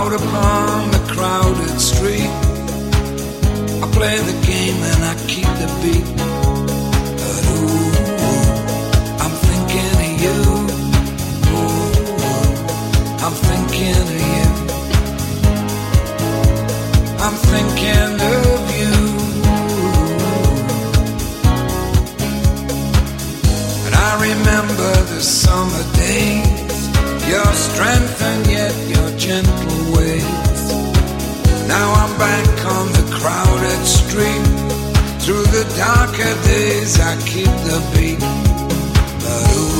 Out upon the crowded street, I play the game and I keep the beat. But ooh, I'm thinking of you. Ooh, I'm thinking of you. I'm thinking of you. And I remember the summer days, your strength and yet your gentle ways. Now I'm back on the crowded street. Through the darker days I keep the beat. But ooh,